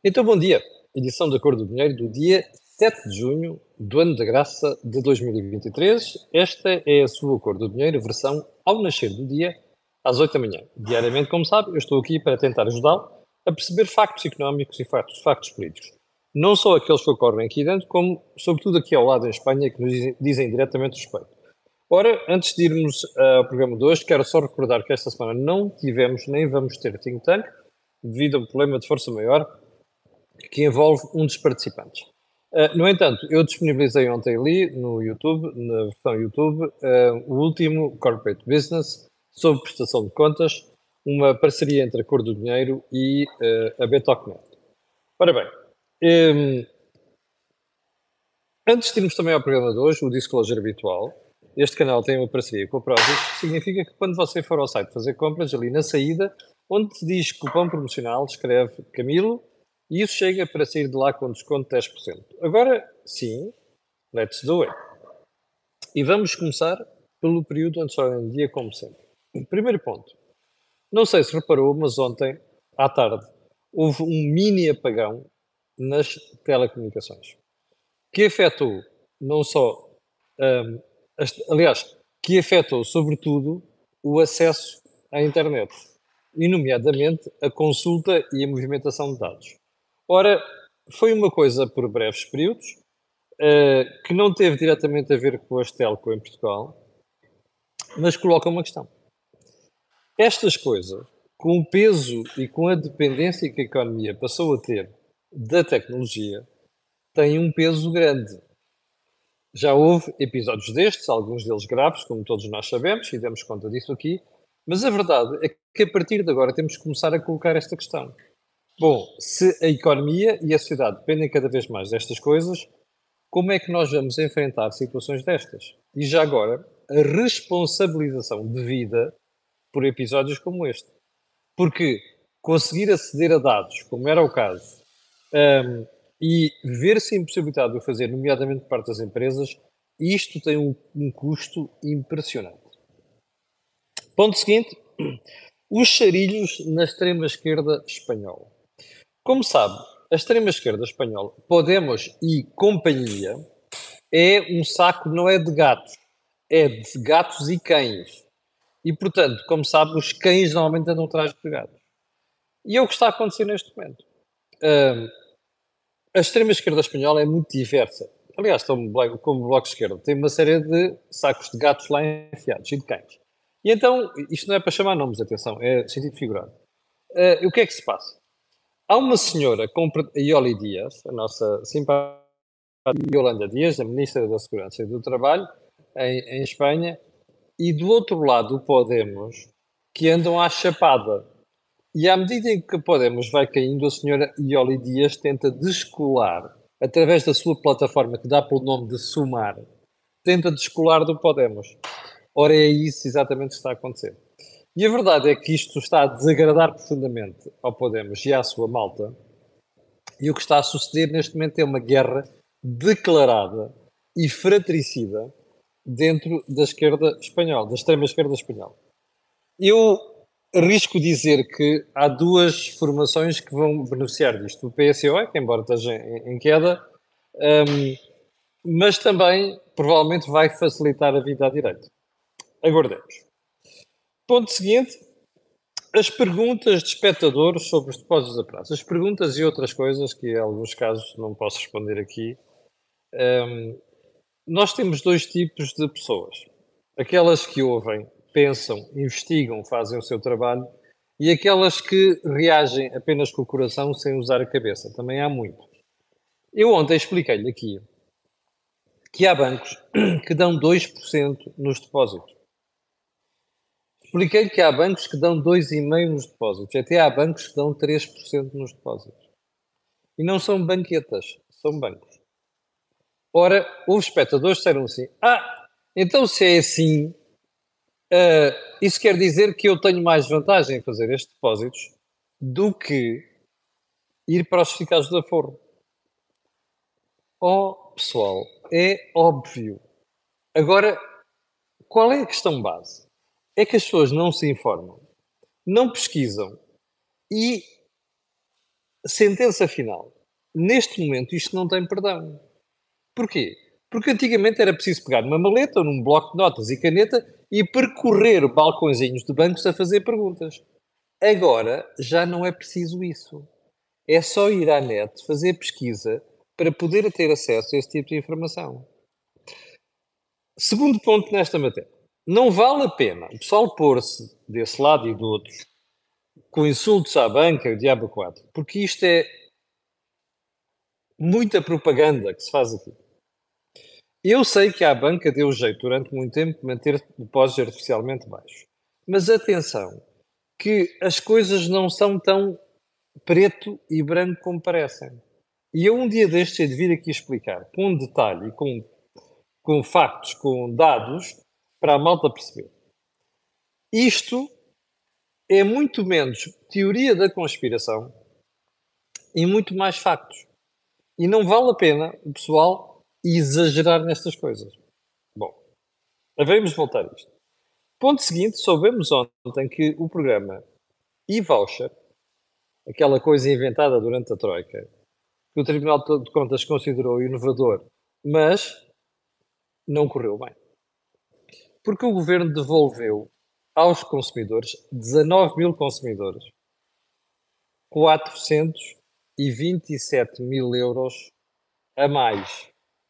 Então, bom dia. Edição da Cor do Dinheiro do dia 7 de junho do ano da graça de 2023. Esta é a sua Cor do Dinheiro, versão ao nascer do dia, às 8 da manhã. Diariamente, como sabe, eu estou aqui para tentar ajudá-lo a perceber factos económicos e factos políticos. Não só aqueles que ocorrem aqui dentro, como, sobretudo, aqui ao lado em Espanha, que nos dizem diretamente respeito. Ora, antes de irmos ao programa de hoje, quero só recordar que esta semana não tivemos nem vamos ter think tank, devido a um problema de força maior que envolve um dos participantes. No entanto, eu disponibilizei ontem ali no YouTube, na versão YouTube, o último Corporate Business sobre prestação de contas, uma parceria entre a Cor do Dinheiro e a Betocnet. Ora bem, antes de irmos também ao programa de hoje, o Disclosure habitual, este canal tem uma parceria com a Prozis, que significa que quando você for ao site fazer compras, ali na saída, onde diz cupom promocional, escreve Camilo, e isso chega para sair de lá com desconto de 10%. Agora, sim, let's do it. E vamos começar pelo período antes da ordem do dia, como sempre. Primeiro ponto. Não sei se reparou, mas ontem, à tarde, houve um mini apagão nas telecomunicações, que afetou não só, aliás, que afetou sobretudo o acesso à internet, e nomeadamente a consulta e a movimentação de dados. Ora, foi uma coisa por breves períodos, que não teve diretamente a ver com as telco em Portugal, mas coloca uma questão. Estas coisas, com o peso e com a dependência que a economia passou a ter da tecnologia, têm um peso grande. Já houve episódios destes, alguns deles graves, como todos nós sabemos, e demos conta disso aqui, mas a verdade é que a partir de agora temos que começar a colocar esta questão. Bom, se a economia e a sociedade dependem cada vez mais destas coisas, como é que nós vamos enfrentar situações destas? E já agora, a responsabilização devida por episódios como este. Porque conseguir aceder a dados, como era o caso, e ver-se impossibilitado de o fazer, nomeadamente por parte das empresas, isto tem um custo impressionante. Ponto seguinte, os charilhos na extrema-esquerda espanhola. Como sabe, a extrema-esquerda espanhola, Podemos e companhia, é um saco, não é de gatos, é de gatos e cães. E, portanto, como sabe, os cães normalmente andam atrás de gatos. E é o que está a acontecer neste momento. A extrema-esquerda espanhola é muito diversa. Aliás, como o Bloco de Esquerda, tem uma série de sacos de gatos lá enfiados e de cães. E então, isto não é para chamar nomes, atenção, é sentido figurado. O que é que se passa? Há uma senhora, a Ioli Dias, a nossa simpática Yolanda Dias, a Ministra da Segurança e do Trabalho, em Espanha, e do outro lado o Podemos, que andam à chapada. E à medida em que Podemos vai caindo, a senhora Ioli Dias tenta descolar, através da sua plataforma que dá pelo nome de Sumar, tenta descolar do Podemos. Ora, é isso exatamente que está a acontecer. E a verdade é que isto está a desagradar profundamente ao Podemos e à sua malta. E o que está a suceder neste momento é uma guerra declarada e fratricida dentro da esquerda espanhola, da extrema esquerda espanhola. Eu arrisco dizer que há duas formações que vão beneficiar disto. O PSOE, que embora esteja em queda, mas também provavelmente vai facilitar a vida à direita. Aguardemos. Ponto seguinte, as perguntas de espectadores sobre os depósitos a prazo. As perguntas e outras coisas que, em alguns casos, não posso responder aqui. Nós temos dois tipos de pessoas. Aquelas que ouvem, pensam, investigam, fazem o seu trabalho, e aquelas que reagem apenas com o coração sem usar a cabeça. Também há muito. Eu ontem expliquei-lhe aqui que há bancos que dão 2% nos depósitos. Expliquei-lhe que há bancos que dão 2,5% nos depósitos. Até há bancos que dão 3% nos depósitos. E não são banquetas, são bancos. Ora, os espectadores disseram assim, então se é assim, isso quer dizer que eu tenho mais vantagem em fazer estes depósitos do que ir para os certificados de aforro. Oh, pessoal, é óbvio. Agora, qual é a questão base? É que as pessoas não se informam, não pesquisam e sentença final. Neste momento isto não tem perdão. Porquê? Porque antigamente era preciso pegar numa maleta ou num bloco de notas e caneta e percorrer balcõezinhos de bancos a fazer perguntas. Agora já não é preciso isso. É só ir à net, fazer pesquisa para poder ter acesso a esse tipo de informação. Segundo ponto nesta matéria. Não vale a pena o pessoal pôr-se desse lado e do outro com insultos à banca, o diabo 4, porque isto é muita propaganda que se faz aqui. Eu sei que a banca deu jeito durante muito tempo de manter depósitos artificialmente baixos. Mas atenção, que as coisas não são tão preto e branco como parecem. E eu um dia destes hei de vir aqui explicar com detalhe e com factos, com dados, para a malta perceber. Isto é muito menos teoria da conspiração e muito mais factos. E não vale a pena o pessoal exagerar nestas coisas. Bom, devemos voltar a isto. Ponto seguinte, soubemos ontem que o programa e-voucher, aquela coisa inventada durante a Troika, que o Tribunal de Contas considerou inovador, mas não correu bem. Porque o Governo devolveu aos consumidores, 19 mil consumidores, 427 mil euros a mais.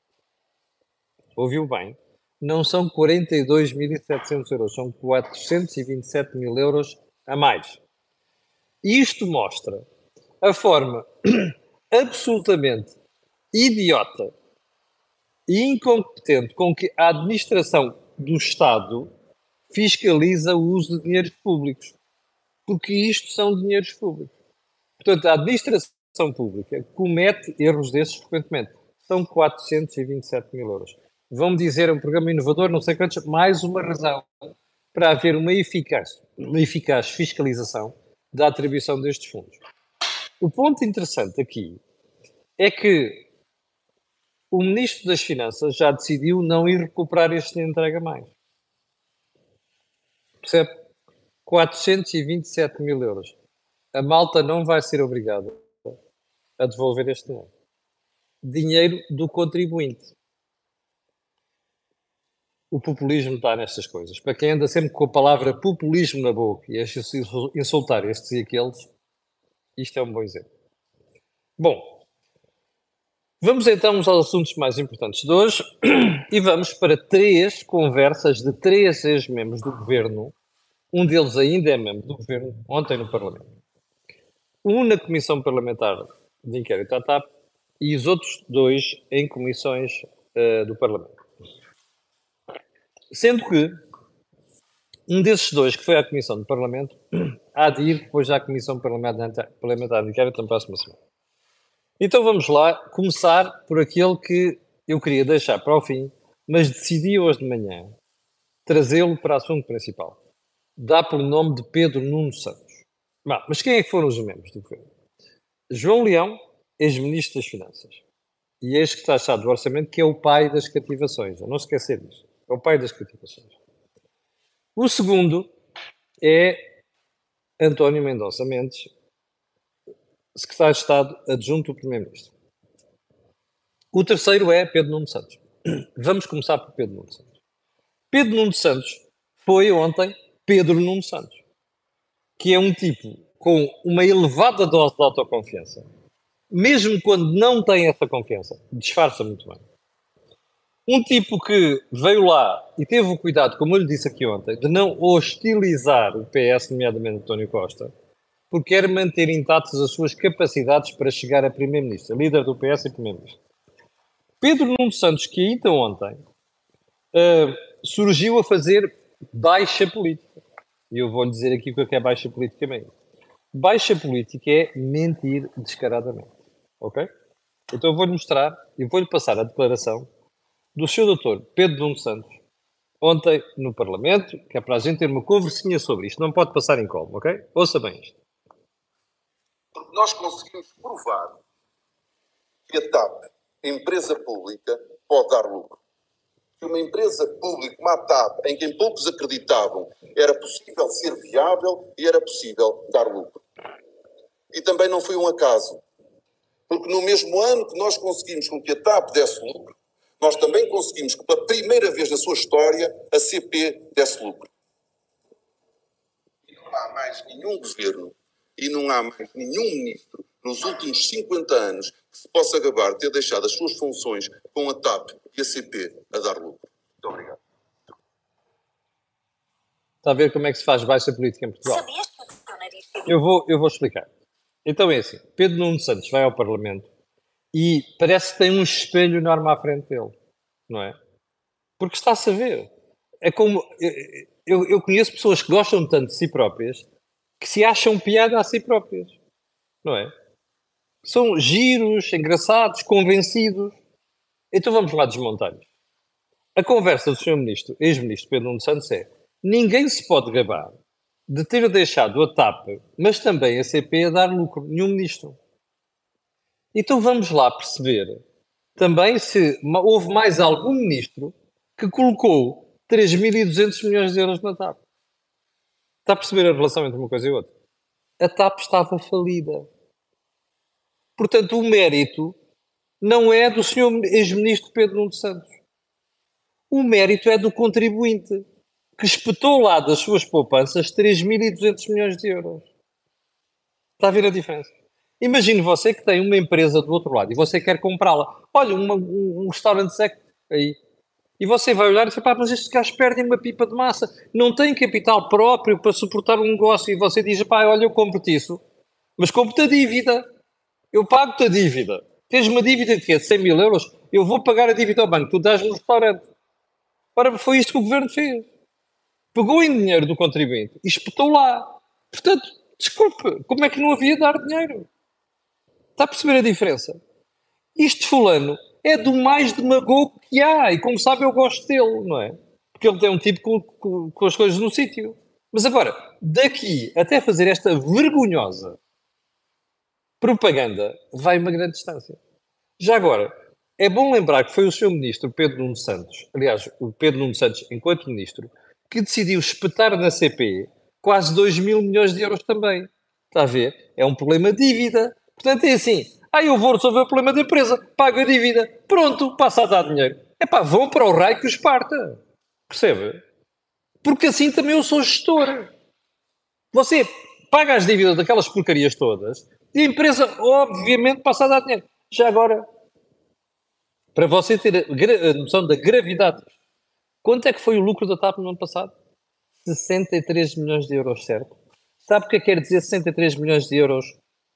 Ouviu bem? Não são 42.700 euros, são 427 mil euros a mais. E isto mostra a forma absolutamente idiota e incompetente com que a administração do Estado fiscaliza o uso de dinheiros públicos. Porque isto são dinheiros públicos. Portanto, a administração pública comete erros desses frequentemente. São 427 mil euros. Vão-me dizer, é um programa inovador, não sei quantos, mais uma razão para haver uma eficaz fiscalização da atribuição destes fundos. O ponto interessante aqui é que o Ministro das Finanças já decidiu não ir recuperar este entrega mais. Percebe? 427 mil euros. A malta não vai ser obrigada a devolver este dinheiro. Dinheiro do contribuinte. O populismo está nestas coisas. Para quem anda sempre com a palavra populismo na boca e acha insultar estes e aqueles, isto é um bom exemplo. Bom, vamos então aos assuntos mais importantes de hoje e vamos para 3 conversas de 3 ex-membros do governo. Um deles ainda é membro do governo, ontem no Parlamento. Um na Comissão Parlamentar de Inquérito à TAP e os outros 2 em comissões do Parlamento. Sendo que um desses 2 que foi à Comissão do Parlamento há de ir depois à Comissão Parlamentar de Inquérito na próxima semana. Então vamos lá começar por aquele que eu queria deixar para o fim, mas decidi hoje de manhã trazê-lo para o assunto principal. Dá pelo nome de Pedro Nuno Santos. Mas quem é que foram os membros do governo? João Leão, ex-ministro das Finanças. E ex-secretário do Orçamento, que é o pai das cativações. Não se esquecer disso. É o pai das cativações. O segundo é António Mendonça Mendes, secretário de Estado adjunto do Primeiro-Ministro. O terceiro é Pedro Nuno Santos. Vamos começar por Pedro Nuno Santos. Pedro Nuno Santos foi ontem Pedro Nuno Santos, que é um tipo com uma elevada dose de autoconfiança. Mesmo quando não tem essa confiança, disfarça muito bem. Um tipo que veio lá e teve o cuidado, como eu lhe disse aqui ontem, de não hostilizar o PS, nomeadamente António Costa, porque quer manter intactas as suas capacidades para chegar a Primeiro-Ministro, líder do PS e Primeiro-Ministro. Pedro Nuno Santos, que ainda ontem surgiu a fazer baixa política. E eu vou-lhe dizer aqui o que é baixa política mesmo. Baixa política é mentir descaradamente. Ok? Então eu vou-lhe mostrar e vou-lhe passar a declaração do Sr. Dr. Pedro Nuno Santos, ontem no Parlamento, que é para a gente ter uma conversinha sobre isto. Não pode passar em colo, ok? Ouça bem isto. Nós conseguimos provar que a TAP, empresa pública, pode dar lucro. Que uma empresa pública como a TAP, em quem poucos acreditavam, era possível ser viável e era possível dar lucro. E também não foi um acaso. Porque no mesmo ano que nós conseguimos com que a TAP desse lucro, nós também conseguimos que pela primeira vez na sua história a CP desse lucro. E não há mais nenhum governo e não há mais nenhum ministro nos últimos 50 anos que se possa gabar de ter deixado as suas funções com a TAP e a CP a dar lucro. Muito obrigado. Está a ver como é que se faz baixa política em Portugal? Sabias que o teu nariz tem Eu vou explicar. Então é assim, Pedro Nuno Santos vai ao Parlamento e parece que tem um espelho enorme à frente dele, não é? Porque está-se a ver. É como... Eu conheço pessoas que gostam tanto de si próprias que se acham piada a si próprias, não é? São giros, engraçados, convencidos. Então vamos lá desmontar isto. A conversa do Sr. Ministro, ex-Ministro Pedro Nuno Santos é: ninguém se pode gabar de ter deixado a TAP, mas também a CP a dar lucro. Nenhum ministro. Então vamos lá perceber também se houve mais algum ministro que colocou 3.200 milhões de euros na TAP. Está a perceber a relação entre uma coisa e outra? A TAP estava falida. Portanto, o mérito não é do Sr. ex-ministro Pedro Nuno Santos. O mérito é do contribuinte, que espetou lá das suas poupanças 3.200 milhões de euros. Está a ver a diferença? Imagine você que tem uma empresa do outro lado e você quer comprá-la. Olha, um restaurante seco aí. E você vai olhar e dizer: pá, mas estes gajos perdem uma pipa de massa. Não têm capital próprio para suportar um negócio. E você diz: pá, olha, eu compro-te isso. Mas compro-te a dívida. Eu pago-te a dívida. Tens uma dívida de quê? De 100 mil euros? Eu vou pagar a dívida ao banco. Tu dás-me no restaurante. Ora, foi isto que o governo fez. Pegou em dinheiro do contribuinte e espetou lá. Portanto, desculpe, como é que não havia de dar dinheiro? Está a perceber a diferença? Isto fulano é do mais demagogo que há. E como sabe, eu gosto dele, não é? Porque ele tem um tipo com as coisas no sítio. Mas agora, daqui até fazer esta vergonhosa propaganda, vai uma grande distância. Já agora, é bom lembrar que foi o Sr. Ministro Pedro Nuno Santos, aliás, o Pedro Nuno Santos, enquanto Ministro, que decidiu espetar na CP quase 2.000 milhões de euros também. Está a ver? É um problema de dívida. Portanto, é assim: eu vou resolver o problema da empresa, pago a dívida, pronto, passa a dar dinheiro. Epá, vão para o raio que os parta. Percebe? Porque assim também eu sou gestor. Você paga as dívidas daquelas porcarias todas e a empresa, obviamente, passa a dar dinheiro. Já agora, para você ter a noção da gravidade, quanto é que foi o lucro da TAP no ano passado? 63 milhões de euros, certo? Sabe o que quer dizer 63 milhões de euros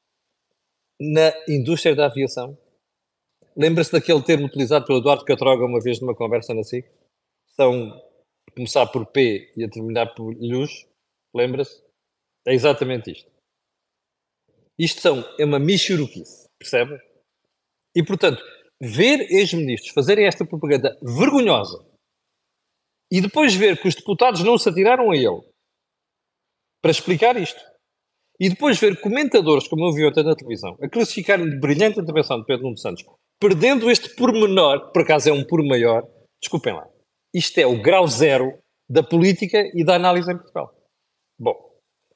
na indústria da aviação? Lembra-se daquele termo utilizado pelo Eduardo Catroga uma vez numa conversa na SIC? São começar por P e a terminar por luz. Lembra-se? É exatamente isto. É uma michuruquice, percebe? E, portanto, ver ex-ministros fazerem esta propaganda vergonhosa e depois ver que os deputados não se atiraram a ele para explicar isto, e depois ver comentadores, como eu vi ontem na televisão, a classificarem de brilhante intervenção de Pedro Nuno Santos, perdendo este pormenor, por acaso é um por maior, desculpem lá, isto é o grau zero da política e da análise em Portugal. Bom,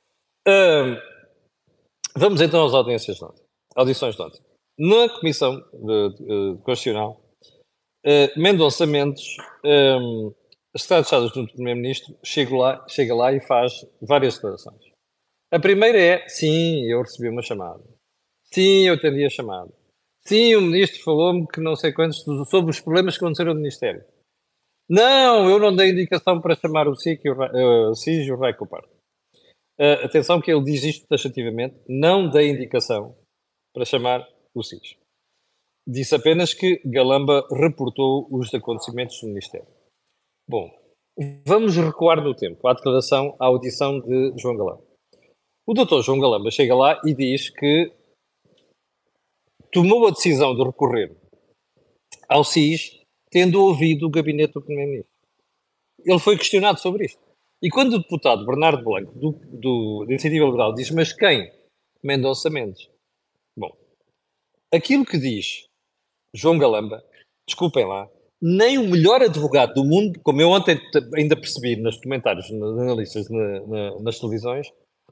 vamos então às audições de ontem. Na Comissão Constitucional, Mendonça Mendes, Secretário de Estado junto do Primeiro-Ministro, chega lá e faz várias declarações. A primeira é: sim, eu recebi uma chamada. Sim, eu atendi a chamada. Sim, o Ministro falou-me que não sei quantos sobre os problemas que aconteceram no Ministério. Não, eu não dei indicação para chamar o SIC e o REC o parto. Atenção que ele diz isto taxativamente: não dei indicação para chamar o SIS. Disse apenas que Galamba reportou os acontecimentos do Ministério. Bom, vamos recuar no tempo, à declaração, à audição de João Galamba. O Dr. João Galamba chega lá e diz que tomou a decisão de recorrer ao SIS tendo ouvido o gabinete do Primeiro-Ministro. Ele foi questionado sobre isto. E quando o deputado Bernardo Blanco, da Iniciativa Liberal, diz: mas quem? Mendonça Mendes. Bom, aquilo que diz João Galamba, desculpem lá, nem o melhor advogado do mundo, como eu ontem ainda percebi nos comentários, nos analistas, nas televisões,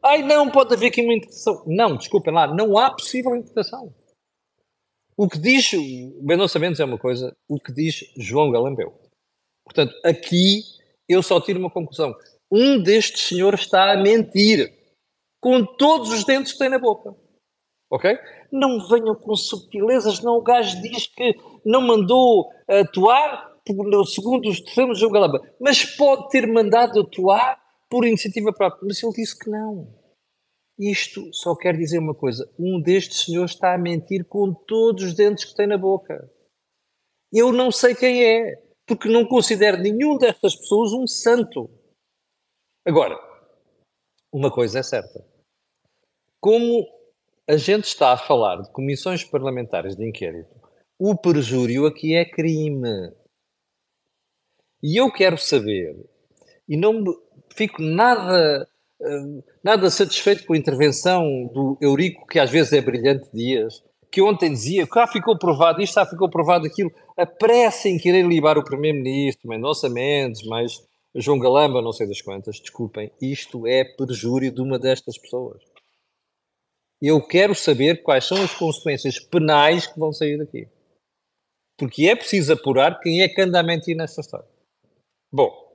Ai, não, pode haver aqui uma interpretação. Não, desculpem lá, não há possível interpretação. O que diz Mendonça Mendes é uma coisa, o que diz João Galambeu. Portanto, aqui eu só tiro uma conclusão. Um destes senhores está a mentir com todos os dentes que tem na boca. Ok? Não venham com subtilezas, não. O gajo diz que não mandou atuar segundo os termos do Galamba, mas pode ter mandado atuar por iniciativa própria. Mas ele disse que não. Isto só quer dizer uma coisa: um destes senhores está a mentir com todos os dentes que tem na boca. Eu não sei quem é, porque não considero nenhum destas pessoas um santo. Agora, uma coisa é certa. Como a gente está a falar de comissões parlamentares de inquérito, o perjúrio aqui é crime. E eu quero saber, e não fico nada satisfeito com a intervenção do Eurico, que às vezes é brilhante Dias, que ontem dizia que ficou provado isto, ficou provado aquilo, a pressa em querer libar o Primeiro-Ministro, Mendonça Mendes, mais João Galamba, não sei das quantas, desculpem, isto é perjúrio de uma destas pessoas. Eu quero saber quais são as consequências penais que vão sair daqui. Porque é preciso apurar quem é que anda a mentir nesta história. Bom,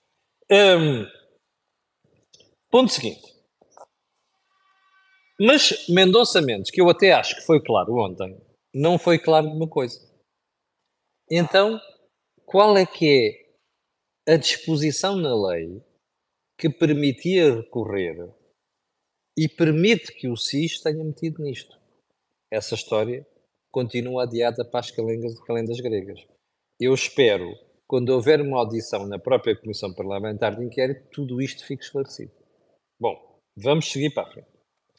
ponto seguinte. Mas Mendonça Mendes, que eu até acho que foi claro ontem, não foi claro de uma coisa. Então, qual é que é a disposição na lei que permitia recorrer e permite que o SIS tenha metido nisto? Essa história continua adiada para as calendas gregas. Eu espero, quando houver uma audição na própria Comissão Parlamentar de Inquérito, tudo isto fique esclarecido. Bom, vamos seguir para a frente.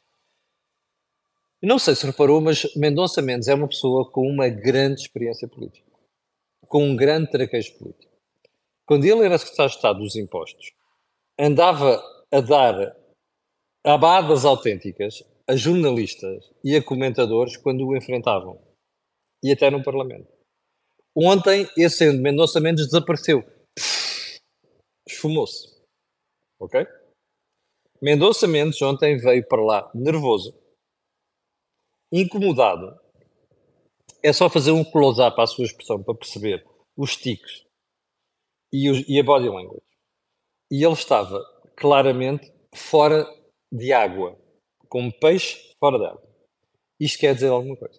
Não sei se reparou, mas Mendonça Mendes é uma pessoa com uma grande experiência política, com um grande traquejo político. Quando ele era secretário de Estado dos Impostos, andava a dar abadas autênticas a jornalistas e a comentadores quando o enfrentavam, e até no Parlamento. Ontem, esse Mendonça Mendes desapareceu. Esfumou-se. Ok? Mendonça Mendes ontem veio para lá nervoso, incomodado. É só fazer um close-up à sua expressão para perceber os tiques e a body language. E ele estava claramente fora de água, como peixe fora de água. Isto quer dizer alguma coisa.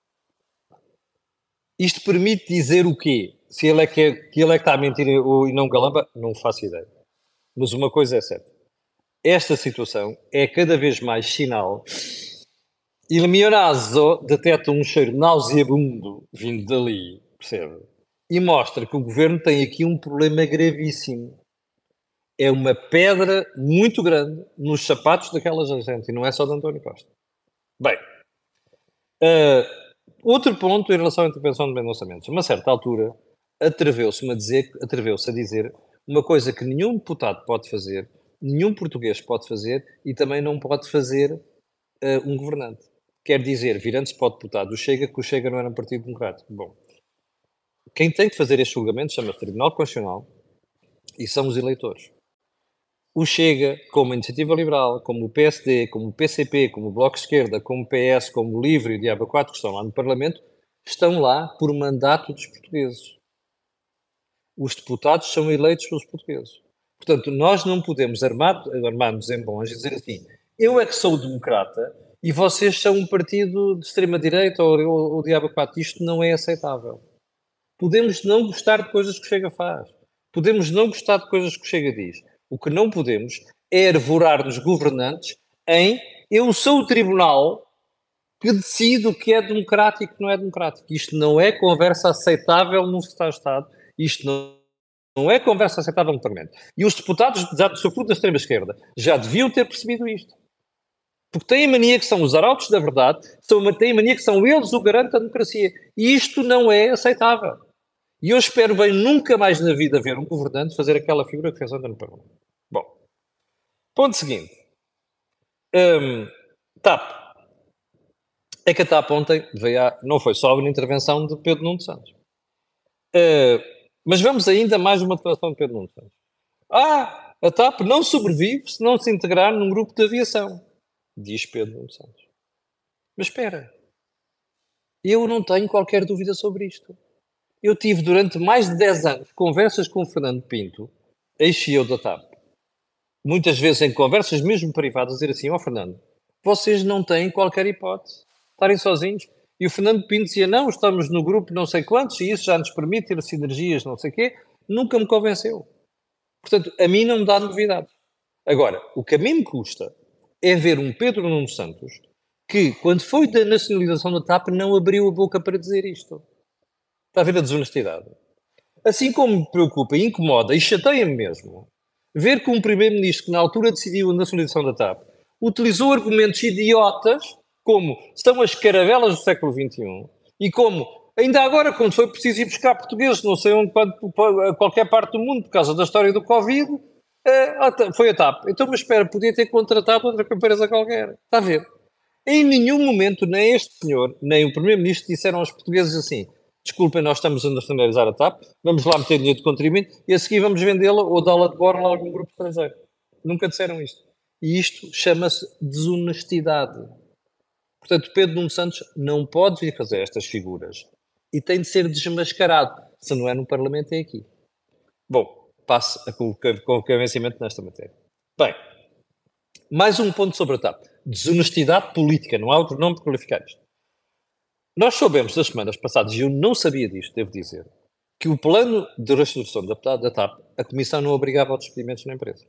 Isto permite dizer o quê? Se ele é que está a mentir e não Galamba, não faço ideia. Mas uma coisa é certa. Esta situação é cada vez mais sinal. Il mio naso detecta um cheiro nauseabundo vindo dali, percebe? E mostra que o governo tem aqui um problema gravíssimo. É uma pedra muito grande nos sapatos daquela gente, e não é só de António Costa. Bem, outro ponto em relação à intervenção de Mendonça Mendes. A uma certa altura, atreveu-se a dizer uma coisa que nenhum deputado pode fazer, nenhum português pode fazer e também não pode fazer um governante. Quer dizer, virando-se para o deputado do Chega, que o Chega não era um partido democrático. Bom, quem tem que fazer este julgamento chama-se Tribunal Constitucional e são os eleitores. O Chega, como a Iniciativa Liberal, como o PSD, como o PCP, como o Bloco de Esquerda, como o PS, como o LIVRE e o Diabo 4, que estão lá no Parlamento, estão lá por mandato dos portugueses. Os deputados são eleitos pelos portugueses. Portanto, nós não podemos armar-nos em bons e dizer assim: eu é que sou democrata e vocês são um partido de extrema-direita ou o Diabo 4. Isto não é aceitável. Podemos não gostar de coisas que o Chega faz. Podemos não gostar de coisas que o Chega diz. O que não podemos é arvorar nos governantes em eu sou o tribunal que decide o que é democrático e o que não é democrático. Isto não é conversa aceitável num Secretário de Estado. Isto não é conversa aceitável no Parlamento. E os deputados, sobretudo da extrema-esquerda, já deviam ter percebido isto. Porque têm a mania que são os arautos da verdade, têm a mania que são eles o garante da democracia. E isto não é aceitável. E eu espero bem nunca mais na vida ver um governante fazer aquela figura que fez ontem no Parlamento. Bom, ponto seguinte. TAP. É que a TAP ontem não foi só uma intervenção de Pedro Nuno Santos. Mas vamos ainda mais uma declaração de Pedro Nuno Santos. A TAP não sobrevive se não se integrar num grupo de aviação, diz Pedro Nuno Santos. Mas espera, eu não tenho qualquer dúvida sobre isto. Eu tive durante mais de 10 anos conversas com o Fernando Pinto, ex-CEO da TAP, muitas vezes em conversas mesmo privadas, dizer assim, Fernando, vocês não têm qualquer hipótese de estarem sozinhos. E o Fernando Pinto dizia, não, estamos no grupo não sei quantos e isso já nos permite ter sinergias não sei o quê. Nunca me convenceu. Portanto, a mim não me dá novidade. Agora, o que a mim me custa é ver um Pedro Nuno Santos que, quando foi da nacionalização da TAP, não abriu a boca para dizer isto. Está a ver a desonestidade? Assim como me preocupa, incomoda e chateia-me mesmo ver que um primeiro-ministro que na altura decidiu a nacionalização da TAP utilizou argumentos idiotas como são as caravelas do século XXI e como ainda agora, quando foi preciso ir buscar portugueses, não sei onde, a qualquer parte do mundo, por causa da história do Covid, foi a TAP. Então, mas espera, podia ter contratado outra empresa qualquer. Está a ver? Em nenhum momento, nem este senhor, nem o primeiro-ministro disseram aos portugueses assim: desculpem, nós estamos a nacionalizar a TAP, vamos lá meter dinheiro de contribuinte e a seguir vamos vendê-la ou dá-la de borla a algum grupo estrangeiro. Nunca disseram isto. E isto chama-se desonestidade. Portanto, Pedro Nuno Santos não pode vir fazer estas figuras e tem de ser desmascarado. Se não é no Parlamento, é aqui. Bom, passo com o convencimento nesta matéria. Bem, mais um ponto sobre a TAP. Desonestidade política, não há outro nome para qualificar isto. Nós soubemos das semanas passadas, e eu não sabia disto, devo dizer, que o plano de reestruturação da TAP, a Comissão não obrigava aos despedimentos na empresa.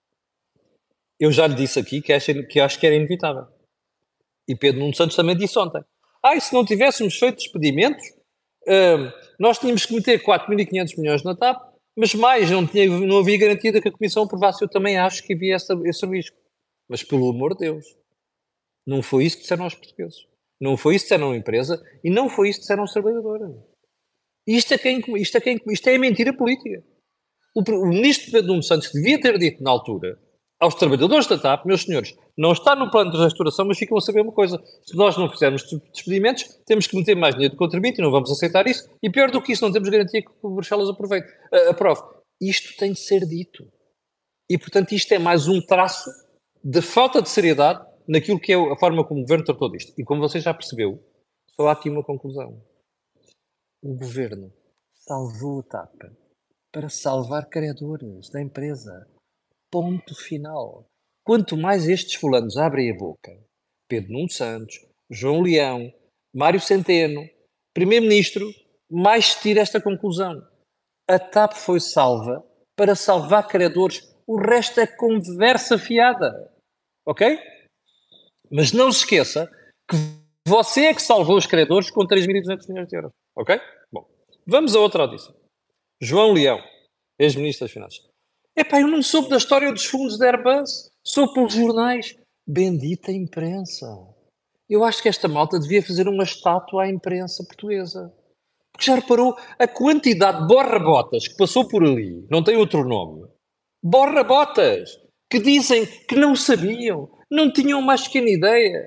Eu já lhe disse aqui que acho que era inevitável. E Pedro Nuno Santos também disse ontem. E se não tivéssemos feito despedimentos, nós tínhamos que meter 4.500 milhões na TAP, mas mais, não havia garantia de que a Comissão aprovasse. Eu também acho que havia esse risco. Mas, pelo amor de Deus, não foi isso que disseram aos portugueses. Não foi isso que disseram à empresa e não foi isso que disseram aos trabalhadores. Isto é mentira política. O ministro Pedro Nuno Santos devia ter dito na altura aos trabalhadores da TAP, meus senhores, não está no plano de restauração, mas ficam a saber uma coisa. Se nós não fizermos despedimentos, temos que meter mais dinheiro de contribuinte e não vamos aceitar isso. E pior do que isso, não temos garantia que o Bruxelas aprove. Isto tem de ser dito. E, portanto, isto é mais um traço de falta de seriedade naquilo que é a forma como o Governo tratou disto. E como você já percebeu, só há aqui uma conclusão. O Governo salvou a TAP para salvar credores da empresa. Ponto final. Quanto mais estes fulanos abrem a boca, Pedro Nuno Santos, João Leão, Mário Centeno, Primeiro-Ministro, mais se tira esta conclusão. A TAP foi salva para salvar credores. O resto é conversa fiada. Ok? Mas não se esqueça que você é que salvou os credores com 3.200 milhões de euros. Ok? Bom, vamos a outra audição. João Leão, ex-ministro das Finanças. Eu não soube da história dos fundos da Airbus. Soube pelos jornais. Bendita imprensa. Eu acho que esta malta devia fazer uma estátua à imprensa portuguesa. Porque já reparou a quantidade de borra-botas que passou por ali, não tem outro nome. Borra-botas que dizem que não sabiam, não tinham mais pequena ideia.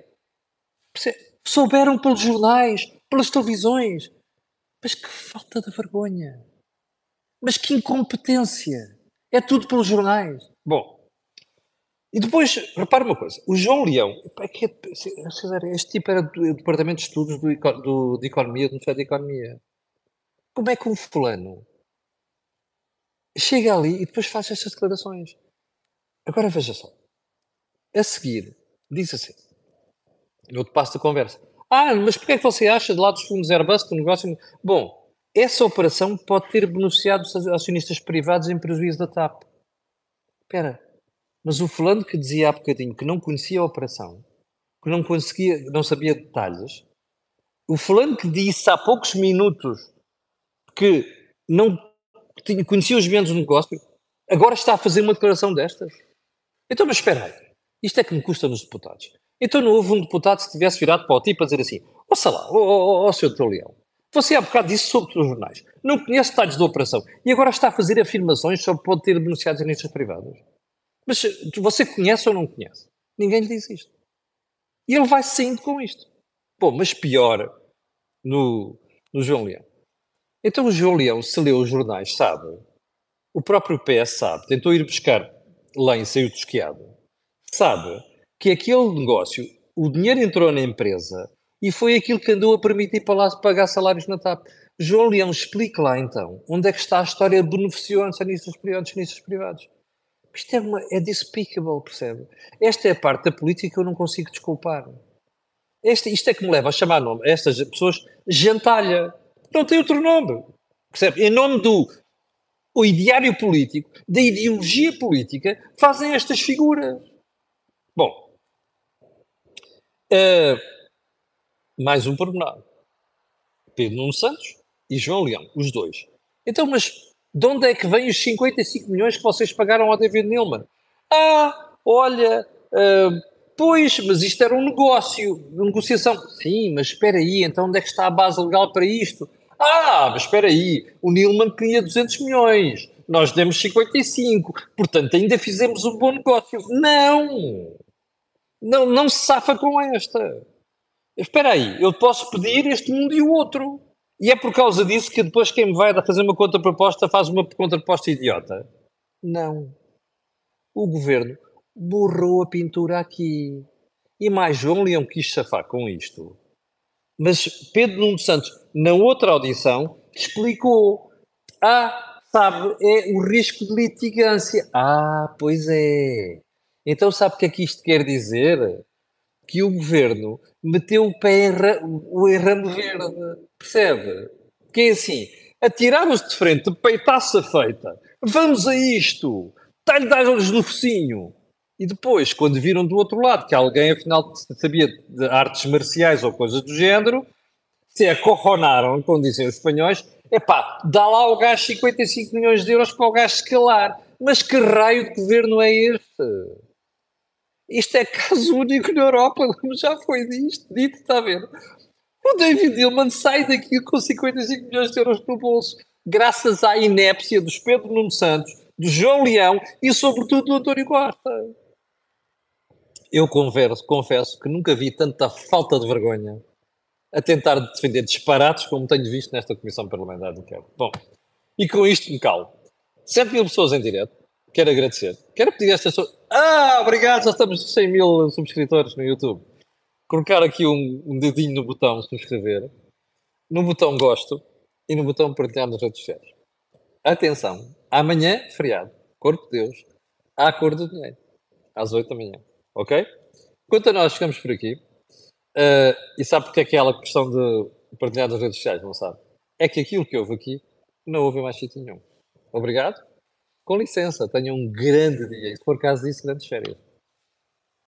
Souberam pelos jornais, pelas televisões. Mas que falta de vergonha. Mas que incompetência. É tudo pelos jornais. Bom, e depois, repare uma coisa. O João Leão, este tipo era do Departamento de Estudos de Economia, do Ministério da Economia. Como é que um fulano chega ali e depois faz estas declarações? Agora veja só. A seguir, diz assim, no outro passo da conversa. Mas porquê é que você acha de lá dos fundos Airbus do negócio? Bom, essa operação pode ter beneficiado os acionistas privados em prejuízo da TAP. Espera, mas o fulano que dizia há bocadinho que não conhecia a operação, que não sabia detalhes, o fulano que disse há poucos minutos que não conhecia os bens do negócio, agora está a fazer uma declaração destas? Então, mas espera aí, isto é que me custa nos deputados. Então não houve um deputado que se tivesse virado para o tipo a dizer assim, ouça lá, Sr. Dr. Leão, você há bocado disse sobre os jornais, não conhece detalhes da operação e agora está a fazer afirmações sobre pode ter beneficiados em acionistas privados. Mas você conhece ou não conhece? Ninguém lhe diz isto. E ele vai saindo com isto. Bom, mas pior no João Leão. Então o João Leão, se leu os jornais, sabe. O próprio PS sabe. Tentou ir buscar Lem saiu tosquiado, sabe que aquele negócio, o dinheiro entrou na empresa e foi aquilo que andou a permitir para lá se pagar salários na TAP. João Leão, explique lá então onde é que está a história de beneficiou acionistas privados, acionistas privados. Isto é despicable, percebe? Esta é a parte da política que eu não consigo desculpar. Isto é que me leva a chamar nome a estas pessoas gentalha. Não tem outro nome. Percebe? Em nome do o ideário político, da ideologia política, fazem estas figuras. Bom, mais um pormenor. Pedro Nuno Santos e João Leão, os dois. Então, mas de onde é que vêm os 55 milhões que vocês pagaram ao David Neilman? Olha, pois, mas isto era um negócio, uma negociação. Sim, mas espera aí, então onde é que está a base legal para isto? Mas espera aí, o Neilman queria 200 milhões, nós demos 55, portanto ainda fizemos um bom negócio. Não se safa com esta. Espera aí, eu posso pedir este mundo e o outro. E é por causa disso que depois quem me vai fazer uma contraproposta faz uma contraproposta idiota. Não. O governo borrou a pintura aqui. E mais João Leão quis chafar com isto. Mas Pedro Nuno Santos, na outra audição, explicou. Sabe, é o risco de litigância. Pois é. Então sabe o que é que isto quer dizer? Que o governo meteu o pé em ramo verde. Percebe? Que é assim, atirava-se de frente, peitaça feita. Vamos a isto. Dá-lhe dar-lhes no focinho. E depois, quando viram do outro lado que alguém afinal sabia de artes marciais ou coisas do género, se acorronaram, como dizem os espanhóis, dá lá ao gajo 55 milhões de euros para o gajo se calar. Mas que raio de governo é este? Isto é caso único na Europa, como já foi dito, está a ver? O David Neilman sai daqui com 55 milhões de euros no bolso, graças à inépcia dos Pedro Nuno Santos, do João Leão e, sobretudo, do António Costa. Eu confesso que nunca vi tanta falta de vergonha a tentar defender disparates como tenho visto nesta Comissão Parlamentar do Inquérito. Bom, e com isto me calo. 7 mil pessoas em direto. Quero agradecer. Quero pedir a estas pessoas... obrigado, já estamos de 100 mil subscritores no YouTube. Colocar aqui um dedinho no botão subscrever, no botão gosto e no botão partilhar nas redes sociais. Atenção, amanhã, feriado, Corpo de Deus, à cor do dinheiro, às 8 da manhã, ok? Quanto a nós, ficamos por aqui. E sabe porque é aquela questão de partilhar nas redes sociais, não sabe? É que aquilo que houve aqui, não houve em mais sítio nenhum. Obrigado. Com licença, tenham um grande dia. E se for caso disso, grandes férias.